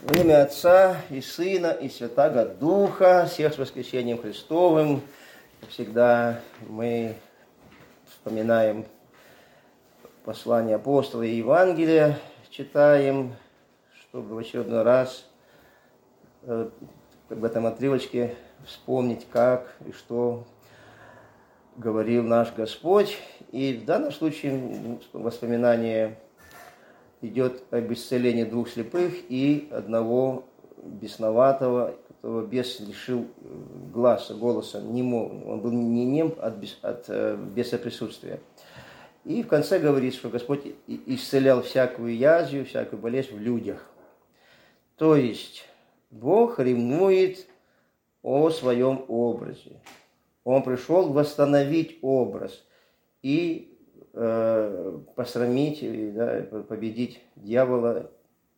Во имя Отца и Сына и Святаго Духа, всех с воскресением Христовым. Как всегда мы вспоминаем послание апостола и Евангелия, читаем, чтобы в очередной раз в этом отрывочке вспомнить, как и что говорил наш Господь. И в данном случае воспоминание идет об исцелении двух слепых и одного бесноватого, которого бес лишил голоса, немого. Он был не нем от беса присутствия. И в конце говорит, что Господь исцелял всякую язву, всякую болезнь в людях. То есть Бог ревнует о своем образе. Он пришел восстановить образ и посрамить, да, победить дьявола,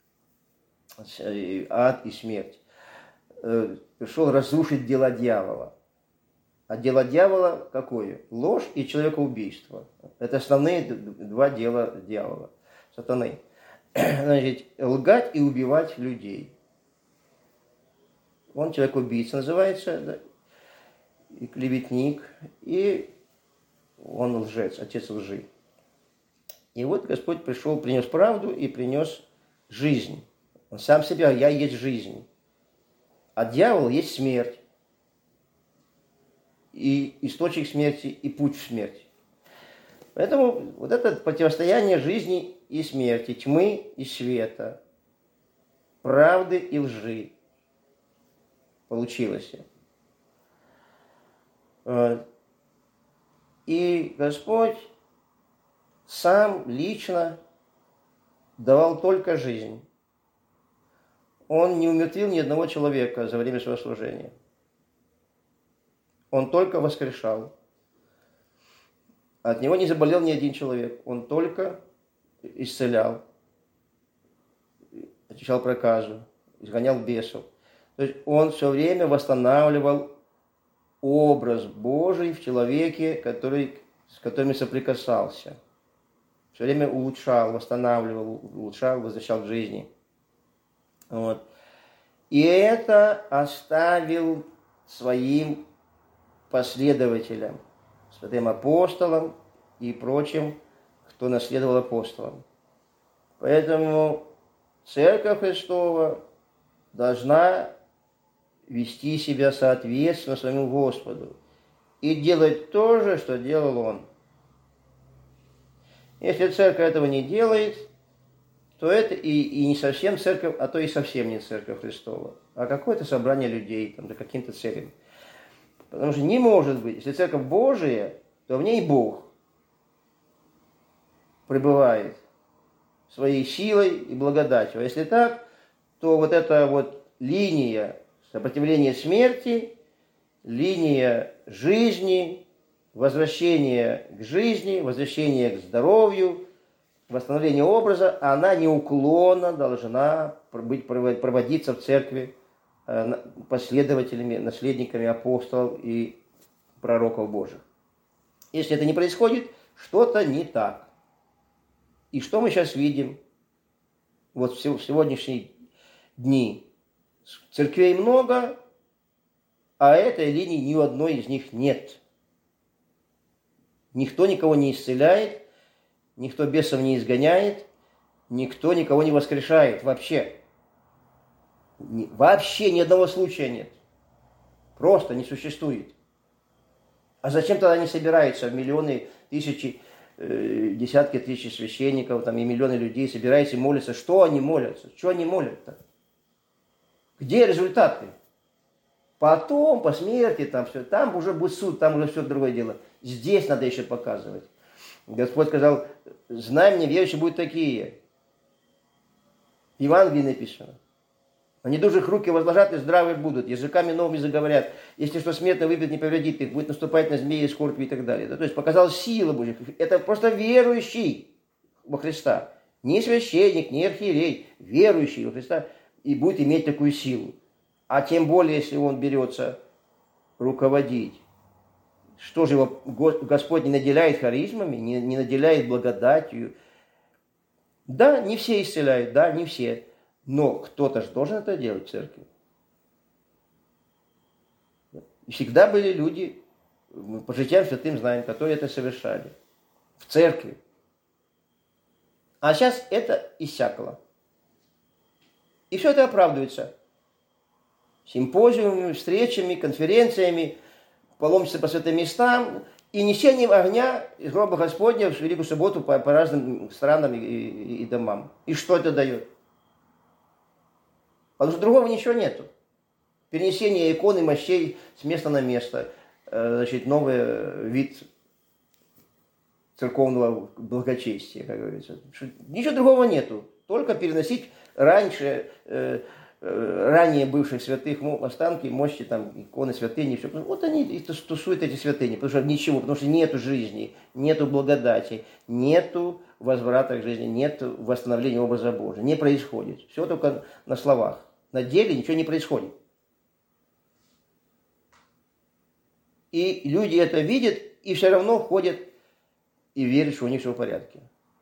ад и смерть. Пришел разрушить дела дьявола. А дело дьявола какое? Ложь и человекоубийство. Это основные два дела дьявола, сатаны. Значит, лгать и убивать людей. Он человек-убийца называется, да? И клеветник, и он лжец, отец лжи. И вот Господь пришел, принес правду и принес жизнь. Он сам себя, я есть жизнь. А дьявол есть смерть. И источник смерти, и путь в смерть. Поэтому вот это противостояние жизни и смерти, тьмы и света, правды и лжи получилось. И Господь сам лично давал только жизнь. Он не умертвил ни одного человека за время своего служения. Он только воскрешал. От него не заболел ни один человек. Он только исцелял, очищал проказу, изгонял бесов. То есть он все время восстанавливал образ Божий в человеке, с которым соприкасался. Все время улучшал, восстанавливал, улучшал, возвращал к жизни. Вот. И это оставил своим последователям, святым апостолам и прочим, кто наследовал апостолам. Поэтому Церковь Христова должна вести себя соответственно своему Господу и делать то же, что делал Он. Если церковь этого не делает, то это и не совсем церковь, а то и совсем не церковь Христова, а какое-то собрание людей, там, за каким-то целям. Потому что не может быть, если церковь Божия, то в ней Бог пребывает своей силой и благодатью. А если так, то вот эта вот линия сопротивления смерти, линия жизни, возвращение к жизни, возвращение к здоровью, восстановление образа, она неуклонно должна проводиться в церкви последователями, наследниками апостолов и пророков Божьих. Если это не происходит, что-то не так. И что мы сейчас видим вот в сегодняшние дни? Церквей много, а этой линии ни у одной из них нет. Никто никого не исцеляет, никто бесов не изгоняет, никто никого не воскрешает вообще. Вообще ни одного случая нет. Просто не существует. А зачем тогда они собираются? Миллионы, тысячи, десятки тысяч священников, там, и миллионы людей собираются и молятся. Что они молятся? Что они молят-то? Где результаты? Потом, по смерти, там все, там уже будет суд, там уже все другое дело. Здесь надо еще показывать. Господь сказал, знамения верующие будут такие. В Евангелии написано. Они дужих руки возложат и здравы будут, языками новыми заговорят. Если что смертно выпьет, не повредит их, будет наступать на змеи, скорби и так далее. Да, то есть показал силу Божью. Это просто верующий во Христа. Не священник, не архиерей, верующий во Христа. И будет иметь такую силу. А тем более, если он берется руководить. Что же его Господь не наделяет харизмами, не наделяет благодатью? Да, не все исцеляют, да, не все. Но кто-то же должен это делать в церкви. И всегда были люди, мы по житиям святым знаем, которые это совершали. В церкви. А сейчас это иссякало. И все это оправдывается симпозиумами, встречами, конференциями, паломничеством по святым местам и несением огня из гроба Господня в Великую Субботу по разным странам и домам. И что это дает? Потому что другого ничего нету. Перенесение иконы, мощей с места на место. Значит, новый вид церковного благочестия, как говорится. Ничего другого нету. Только переносить ранее бывших святых останки, мощи, там, иконы, святыни, все. Вот они и тусуют эти святыни, потому что ничего, потому что нету жизни, нету благодати, нету возврата к жизни, нету восстановления образа Божия. Не происходит. Все только на словах. На деле ничего не происходит. И люди это видят, и все равно ходят и верят, что у них все в порядке.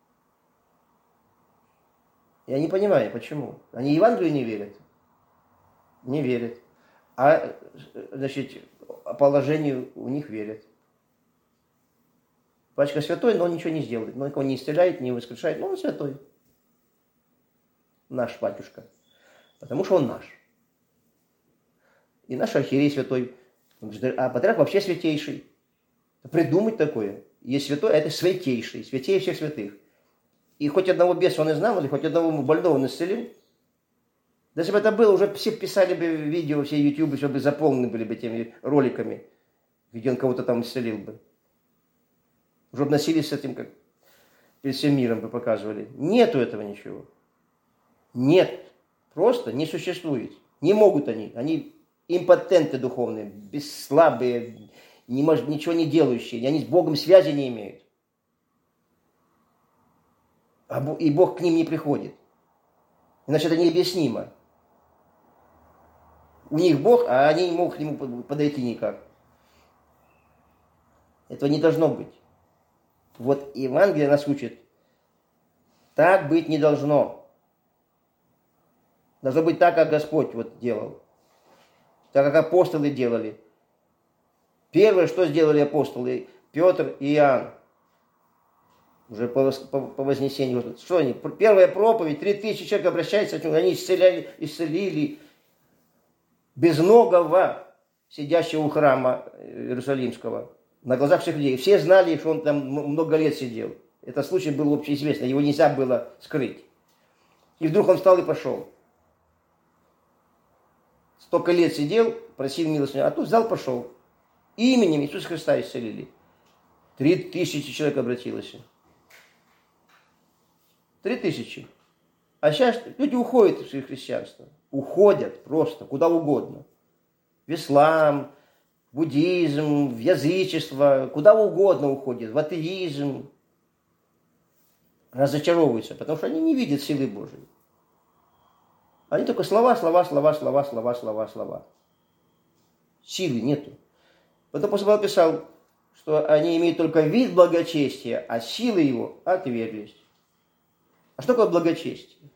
Я не понимаю, почему. Они Евангелию не верят. Не верят. А, значит, положению у них верят. Батюшка святой, но он ничего не сделает. Он никого не исцеляет, не воскрешает, но он святой. Наш батюшка. Потому что он наш. И наш архиерей святой. А патриарх вообще святейший. Придумать такое. Есть святой, а это святейший. Святее всех святых. И хоть одного беса он изгнал, или хоть одного больного он исцелил. Да если бы это было, уже все писали бы видео, все ютубы, чтобы заполнены были бы теми роликами, где он кого-то там исцелил бы. Уже обносились с этим, как перед всем миром бы показывали. Нету этого ничего. Нет. Просто не существует. Не могут они. Они импотенты духовные, бесслабые, ничего не делающие. Они с Богом связи не имеют. И Бог к ним не приходит. Иначе это необъяснимо. У них Бог, а они не могут к нему подойти никак. Этого не должно быть. Вот Евангелие нас учит. Так быть не должно. Должно быть так, как Господь вот делал. Так, как апостолы делали. Первое, что сделали апостолы, Петр и Иоанн. Уже по вознесению. Что они? Первая проповедь, 3000 человек обращаются, они исцелили безногого, сидящего у храма Иерусалимского, на глазах всех людей. Все знали, что он там много лет сидел. Этот случай был общеизвестный, его нельзя было скрыть. И вдруг он встал и пошел. Столько лет сидел, просил милости, а тут взял, пошел. Именем Иисуса Христа исцелили. 3000 человек обратилось. 3000. А сейчас люди уходят из христианства. Уходят просто, куда угодно. В ислам, в буддизм, в язычество, куда угодно уходят, в атеизм. Разочаровываются, потому что они не видят силы Божией. Они только слова. Силы нету. Потом апостол Павел писал, что они имеют только вид благочестия, а силы его отверглись. А что такое благочестие?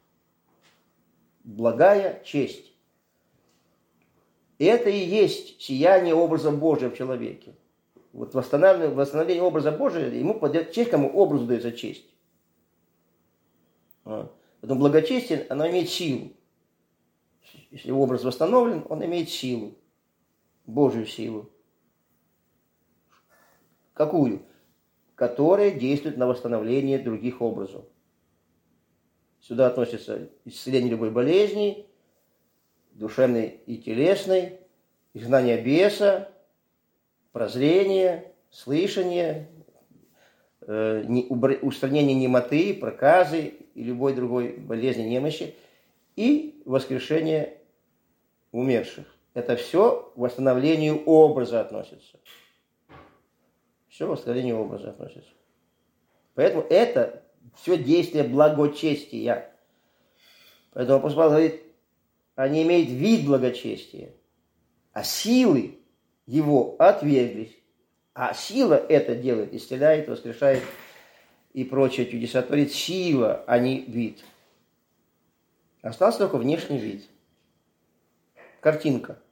Благая честь. Это и есть сияние образа Божия в человеке. Вот восстановление образа Божия, ему подает честь, кому образу дается честь. Поэтому благочестие, оно имеет силу. Если образ восстановлен, он имеет силу. Божью силу. Какую? Которая действует на восстановление других образов. Сюда относится исцеление любой болезни, душевной и телесной, изгнание беса, прозрение, слышание, устранение немоты, проказы и любой другой болезни, немощи и воскрешение умерших. Это все к восстановлению образа относится. Все к восстановлению образа относится. Поэтому это все действие благочестия. Поэтому апостол Павел говорит, они имеют вид благочестия, а силы его отверглись. А сила это делает, исцеляет, воскрешает и прочие чудеса. Творит сила, а не вид. Остался только внешний вид. Картинка.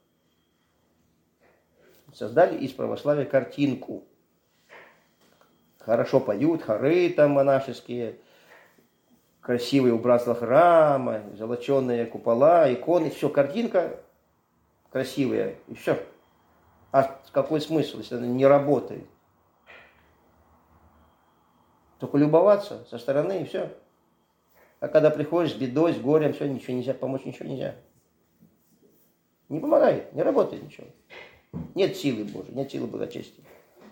Создали из православия картинку. Хорошо поют, хоры там монашеские, красивые убранства храма, золоченые купола, иконы. Все, картинка красивая, и все. А какой смысл, если она не работает? Только любоваться со стороны, и все. А когда приходишь с бедой, с горем, все, ничего нельзя, помочь ничего нельзя. Не помогает, не работает ничего. Нет силы Божьей, нет силы благочестия.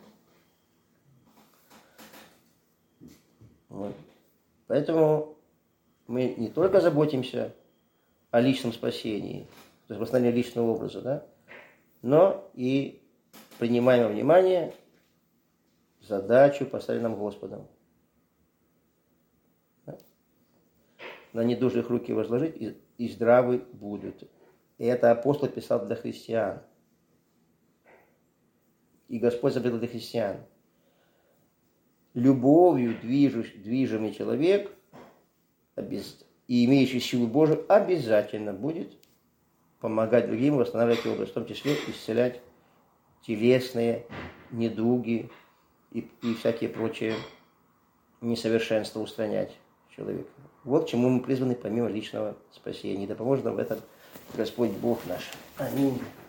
Вот. Поэтому мы не только заботимся о личном спасении, то есть восстановлении личного образа, да, но и принимаем во внимание задачу, поставленную нам Господом. Да? На недужих руки возложить, и здравы будут. И это апостол писал для христиан. И Господь запретил для христиан. Любовью движимый человек и имеющий силу Божию обязательно будет помогать другим восстанавливать образ, в том числе исцелять телесные недуги и всякие прочие несовершенства устранять человека. Вот к чему мы призваны помимо личного спасения. Да поможет нам в этом Господь Бог наш. Аминь.